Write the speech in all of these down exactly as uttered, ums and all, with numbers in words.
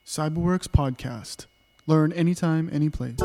Cyberworks Podcast. Learn anytime, anyplace.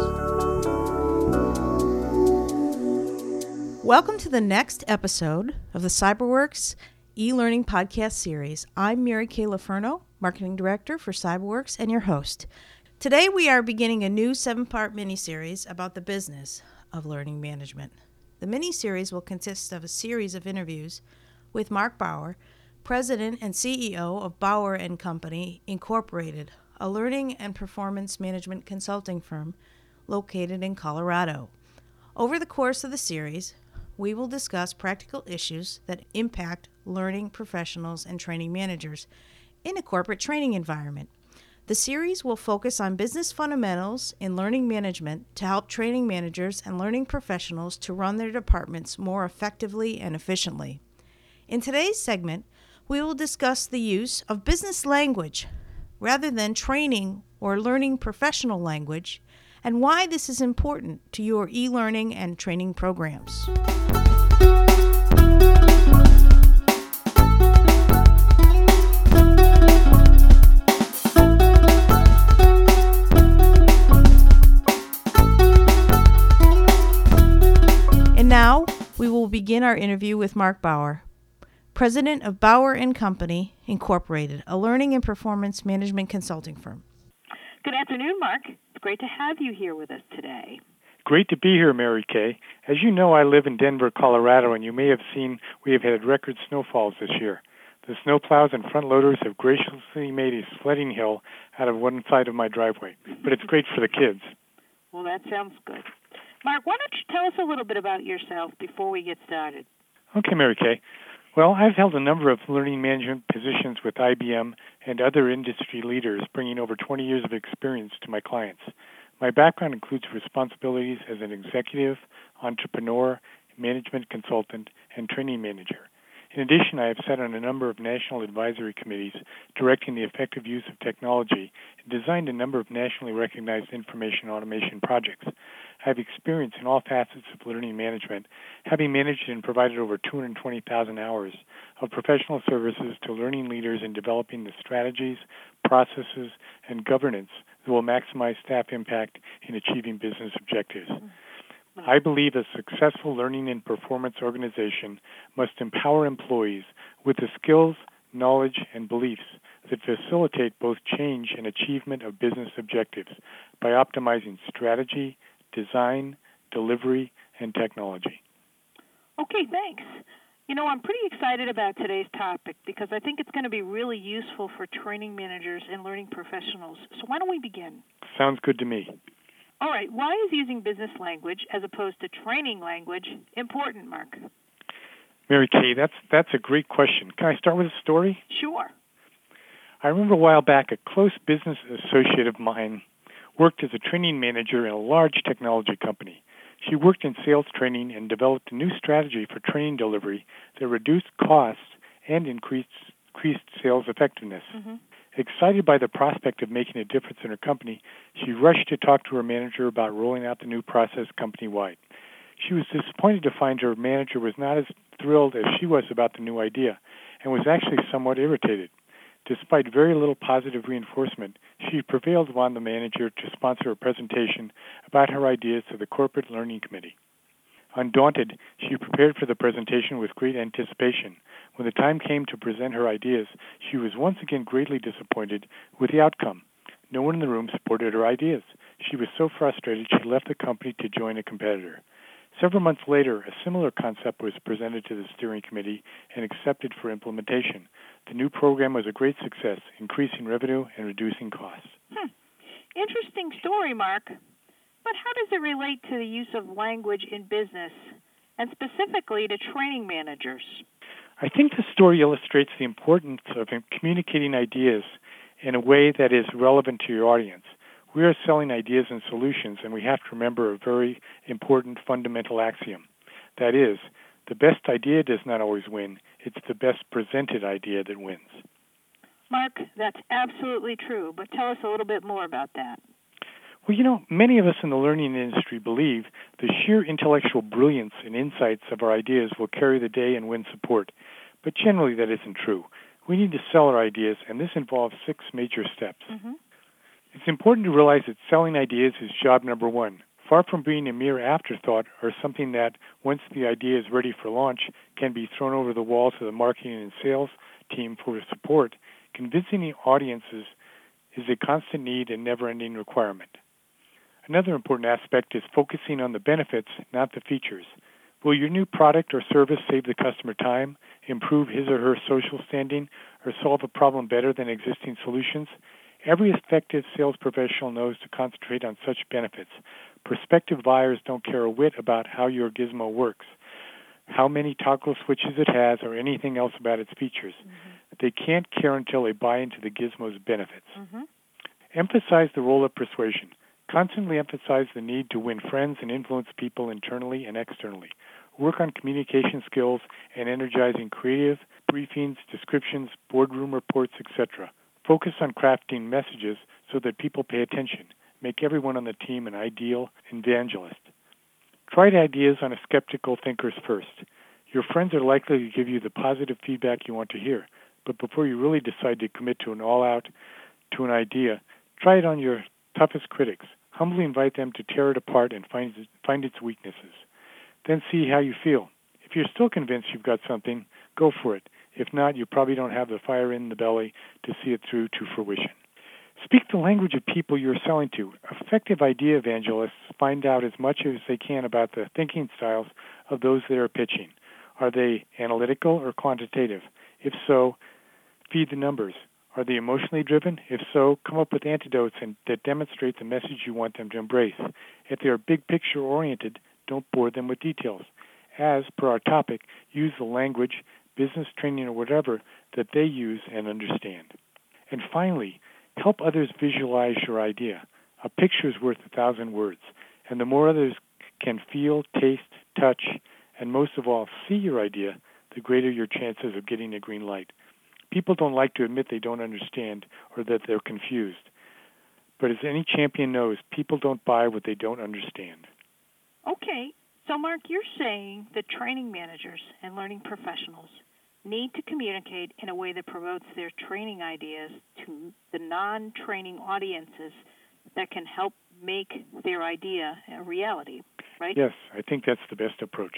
Welcome to the next episode of the Cyberworks e-learning podcast series. I'm Mary Kay Laferno, Marketing Director for Cyberworks and your host. Today we are beginning a new seven-part mini-series about the business of learning management. The mini-series will consist of a series of interviews with Mark Bauer, President and C E O of Bauer and Company, Incorporated, a learning and performance management consulting firm located in Colorado. Over the course of the series, we will discuss practical issues that impact learning professionals and training managers in a corporate training environment. The series will focus on business fundamentals in learning management to help training managers and learning professionals to run their departments more effectively and efficiently. In today's segment, we will discuss the use of business language rather than training or learning professional language, and why this is important to your e-learning and training programs. And now, we will begin our interview with Mark Bauer, President of Bauer and Company, Incorporated, a learning and performance management consulting firm. Good afternoon, Mark. It's great to have you here with us today. Great to be here, Mary Kay. As you know, I live in Denver, Colorado, and you may have seen we have had record snowfalls this year. The snowplows and front loaders have graciously made a sledding hill out of one side of my driveway, but it's great for the kids. Well, that sounds good. Mark, why don't you tell us a little bit about yourself before we get started? Okay, Mary Kay. Well, I've held a number of learning management positions with I B M and other industry leaders, bringing over twenty years of experience to my clients. My background includes responsibilities as an executive, entrepreneur, management consultant, and training manager. In addition, I have sat on a number of national advisory committees directing the effective use of technology and designed a number of nationally recognized information automation projects. I have experience in all facets of learning management, having managed and provided over two hundred twenty thousand hours of professional services to learning leaders in developing the strategies, processes, and governance that will maximize staff impact in achieving business objectives. I believe a successful learning and performance organization must empower employees with the skills, knowledge, and beliefs that facilitate both change and achievement of business objectives by optimizing strategy, design, delivery, and technology. Okay, thanks. You know, I'm pretty excited about today's topic because I think it's going to be really useful for training managers and learning professionals. So why don't we begin? Sounds good to me. All right, why is using business language as opposed to training language important, Mark? Mary Kay, that's that's a great question. Can I start with a story? Sure. I remember a while back a close business associate of mine worked as a training manager in a large technology company. She worked in sales training and developed a new strategy for training delivery that reduced costs and increased, increased sales effectiveness. Mm-hmm. Excited by the prospect of making a difference in her company, she rushed to talk to her manager about rolling out the new process company-wide. She was disappointed to find her manager was not as thrilled as she was about the new idea and was actually somewhat irritated. Despite very little positive reinforcement, she prevailed upon the manager to sponsor a presentation about her ideas to the Corporate Learning Committee. Undaunted, she prepared for the presentation with great anticipation. When the time came to present her ideas, she was once again greatly disappointed with the outcome. No one in the room supported her ideas. She was so frustrated she left the company to join a competitor. Several months later, a similar concept was presented to the steering committee and accepted for implementation. The new program was a great success, increasing revenue and reducing costs. Hmm. Interesting story, Mark. But how does it relate to the use of language in business, and specifically to training managers? I think the story illustrates the importance of communicating ideas in a way that is relevant to your audience. We are selling ideas and solutions, and we have to remember a very important fundamental axiom. That is, the best idea does not always win. It's the best presented idea that wins. Mark, that's absolutely true, but tell us a little bit more about that. Well, you know, many of us in the learning industry believe the sheer intellectual brilliance and insights of our ideas will carry the day and win support. But generally that isn't true. We need to sell our ideas, and this involves six major steps. Mm-hmm. It's important to realize that selling ideas is job number one. Far from being a mere afterthought or something that, once the idea is ready for launch, can be thrown over the wall to the marketing and sales team for support, convincing the audiences is a constant need and never-ending requirement. Another important aspect is focusing on the benefits, not the features. Will your new product or service save the customer time, improve his or her social standing, or solve a problem better than existing solutions? Every effective sales professional knows to concentrate on such benefits. Prospective buyers don't care a whit about how your gizmo works, how many toggle switches it has, or anything else about its features. Mm-hmm. They can't care until they buy into the gizmo's benefits. Mm-hmm. Emphasize the role of persuasion. Constantly emphasize the need to win friends and influence people internally and externally. Work on communication skills and energizing creative, briefings, descriptions, boardroom reports, et cetera. Focus on crafting messages so that people pay attention. Make everyone on the team an ideal evangelist. Try ideas on a skeptical thinkers first. Your friends are likely to give you the positive feedback you want to hear, but before you really decide to commit to an all-out, to an idea, try it on your toughest critics. Humbly invite them to tear it apart and find find its weaknesses. Then see how you feel. If you're still convinced you've got something, go for it. If not, you probably don't have the fire in the belly to see it through to fruition. Speak the language of people you're selling to. Effective idea evangelists find out as much as they can about the thinking styles of those they are pitching. Are they analytical or quantitative? If so, feed the numbers. Are they emotionally driven? If so, come up with antidotes and, that demonstrate the message you want them to embrace. If they are big picture oriented, don't bore them with details. As per our topic, use the language, business training, or whatever that they use and understand. And finally, help others visualize your idea. A picture is worth a thousand words, and the more others can feel, taste, touch, and most of all, see your idea, the greater your chances of getting a green light. People don't like to admit they don't understand or that they're confused. But as any champion knows, people don't buy what they don't understand. Okay, so Mark, you're saying that training managers and learning professionals need to communicate in a way that promotes their training ideas to the non-training audiences that can help make their idea a reality, right? Yes, I think that's the best approach.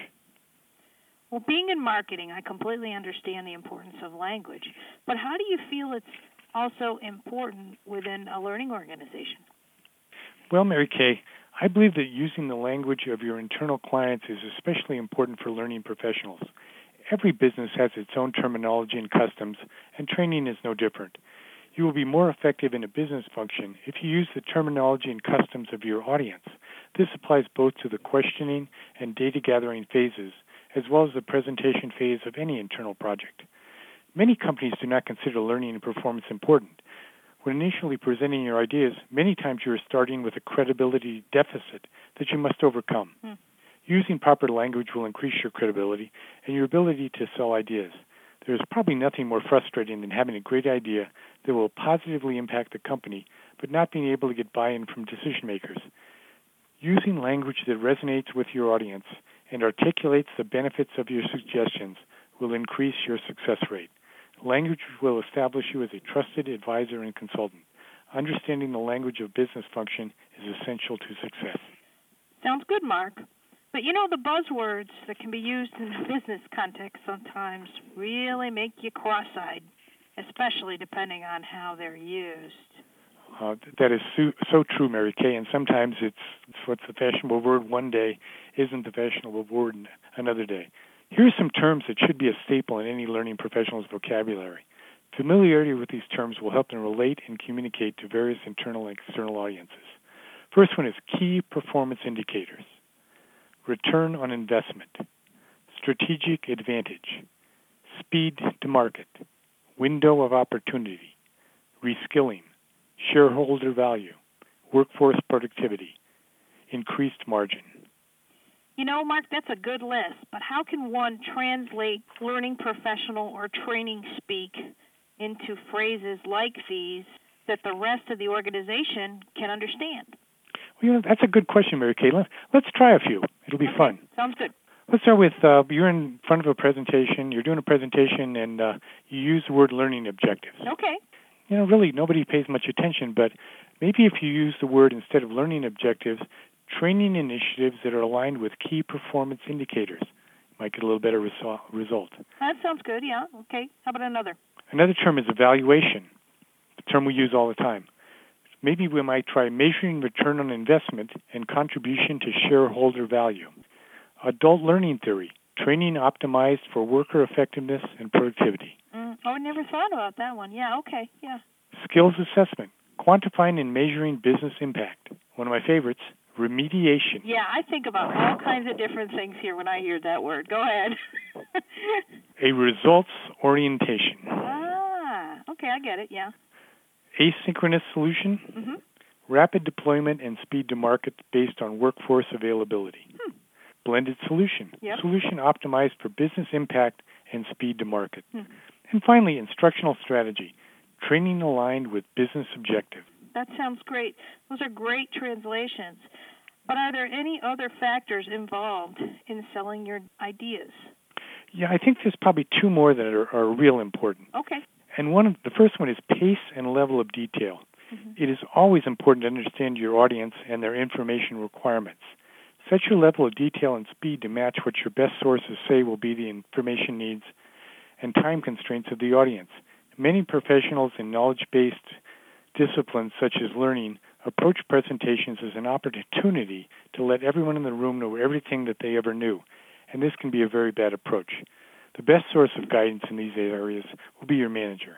Well, being in marketing, I completely understand the importance of language, but how do you feel it's also important within a learning organization? Well, Mary Kay, I believe that using the language of your internal clients is especially important for learning professionals. Every business has its own terminology and customs, and training is no different. You will be more effective in a business function if you use the terminology and customs of your audience. This applies both to the questioning and data gathering phases, as well as the presentation phase of any internal project. Many companies do not consider learning and performance important. When initially presenting your ideas, many times you are starting with a credibility deficit that you must overcome. Hmm. Using proper language will increase your credibility and your ability to sell ideas. There is probably nothing more frustrating than having a great idea that will positively impact the company, but not being able to get buy-in from decision makers. Using language that resonates with your audience and articulates the benefits of your suggestions will increase your success rate. Language will establish you as a trusted advisor and consultant. Understanding the language of business function is essential to success. Sounds good, Mark. But you know, the buzzwords that can be used in a business context sometimes really make you cross-eyed, especially depending on how they're used. Uh, that is so, so true, Mary Kay, and sometimes it's, it's what's the fashionable word one day isn't the fashionable word another day. Here are some terms that should be a staple in any learning professional's vocabulary. Familiarity with these terms will help them relate and communicate to various internal and external audiences. First one is key performance indicators, return on investment, strategic advantage, speed to market, window of opportunity, reskilling, shareholder value, workforce productivity, increased margin. You know, Mark, that's a good list, but how can one translate learning professional or training speak into phrases like these that the rest of the organization can understand? Well, you know, that's a good question, Mary Kay. Let, let's try a few. It'll be okay. fun. Sounds good. Let's start with uh, you're in front of a presentation, you're doing a presentation, and uh, you use the word learning objectives. Okay. You know, really, nobody pays much attention, but Maybe if you use the word instead of learning objectives, training initiatives that are aligned with key performance indicators, you might get a little better resu- result. That sounds good, yeah. Okay. How about another? Another term is evaluation, the term we use all the time. Maybe we might try measuring return on investment and contribution to shareholder value. Adult learning theory, training optimized for worker effectiveness and productivity. Mm, oh, I never thought about that one. Yeah, okay, yeah. Skills assessment, quantifying and measuring business impact. One of my favorites, remediation. Yeah, I think about all kinds of different things here when I hear that word. Go ahead. A results orientation. Ah, okay, I get it, yeah. Asynchronous solution, Mm-hmm. rapid deployment and speed to market based on workforce availability. Hmm. Blended solution, Yep. solution optimized for business impact and speed to market. Hmm. And finally, instructional strategy, training aligned with business objective. That sounds great. Those are great translations. But are there any other factors involved in selling your ideas? Yeah, I think there's probably two more that are, are real important. Okay. And one of the first one is pace and level of detail. Mm-hmm. It is always important to understand your audience and their information requirements. Set your level of detail and speed to match what your best sources say will be the information needs and time constraints of the audience. Many professionals in knowledge-based disciplines such as learning approach presentations as an opportunity to let everyone in the room know everything that they ever knew, and this can be a very bad approach. The best source of guidance in these areas will be your manager.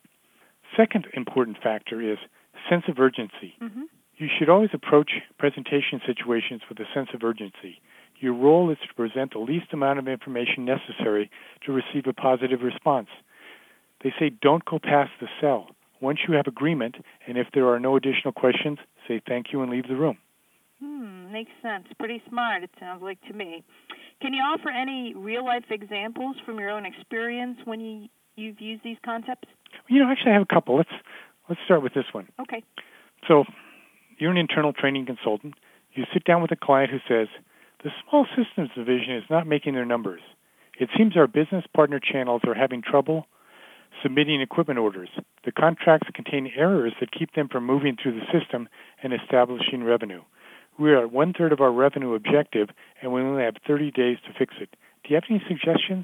Second important factor is sense of urgency. Mm-hmm. You should always approach presentation situations with a sense of urgency. Your role is to present the least amount of information necessary to receive a positive response. They say don't go past the sell. Once you have agreement, and if there are no additional questions, say thank you and leave the room. Hmm, makes sense. Pretty smart, it sounds like to me. Can you offer any real-life examples from your own experience when you, you've used these concepts? You know, actually I have a couple. Let's let's start with this one. Okay. So you're an internal training consultant. You sit down with a client who says, the small systems division is not making their numbers. It seems our business partner channels are having trouble submitting equipment orders. The contracts contain errors that keep them from moving through the system and establishing revenue. We are at one-third of our revenue objective, and we only have thirty days to fix it. Do you have any suggestions?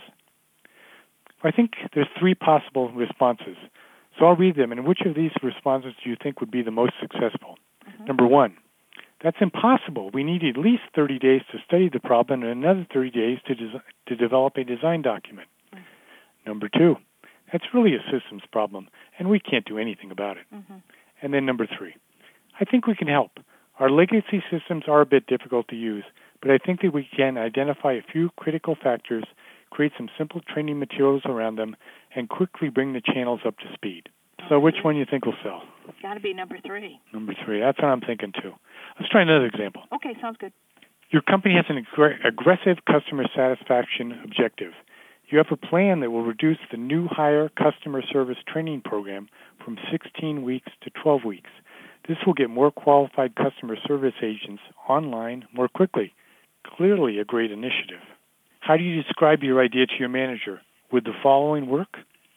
I think there's three possible responses. So I'll read them, and which of these responses do you think would be the most successful? Mm-hmm. Number one, that's impossible. We need at least thirty days to study the problem and another thirty days to, des- to develop a design document. Mm-hmm. Number two, that's really a systems problem, and we can't do anything about it. Mm-hmm. And then number three, I think we can help. Our legacy systems are a bit difficult to use, but I think that we can identify a few critical factors, create some simple training materials around them, and quickly bring the channels up to speed. So which one do you think will sell? It's got to be number three. Number three. That's what I'm thinking, too. Let's try another example. Okay, sounds good. Your company has an ag- aggressive customer satisfaction objective. You have a plan that will reduce the new hire customer service training program from sixteen weeks to twelve weeks. This will get more qualified customer service agents online more quickly. Clearly a great initiative. How do you describe your idea to your manager? Would the following work?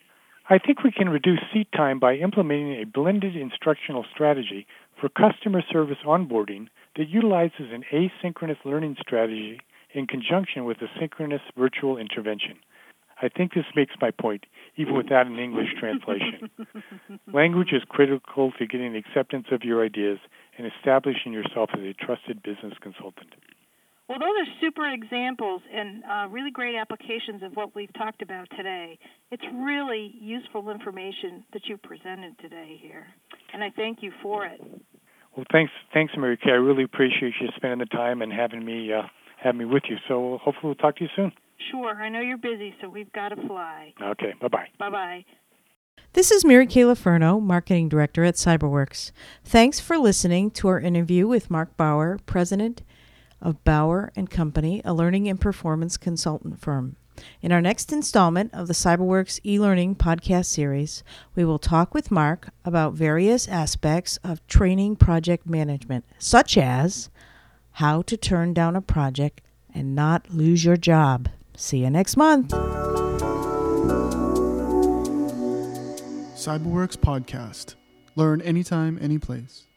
I think we can reduce seat time by implementing a blended instructional strategy for customer service onboarding that utilizes an asynchronous learning strategy in conjunction with a synchronous virtual intervention. I think this makes my point, even without an English translation. Language is critical to getting the acceptance of your ideas and establishing yourself as a trusted business consultant. Well, those are super examples and uh, really great applications of what we've talked about today. It's really useful information that you presented today here, and I thank you for it. Well, thanks, thanks, Mary Kay. I really appreciate you spending the time and having me uh, have me with you. So hopefully we'll talk to you soon. Sure. I know you're busy, so we've got to fly. Okay. Bye-bye. Bye-bye. This is Mary Kay Laferno, Marketing Director at CyberWorks. Thanks for listening to our interview with Mark Bauer, President of Bauer and Company, a learning and performance consultant firm. In our next installment of the CyberWorks e-learning podcast series, we will talk with Mark about various aspects of training project management, such as how to turn down a project and not lose your job. See you next month. CyberWorks Podcast. Learn anytime, any place.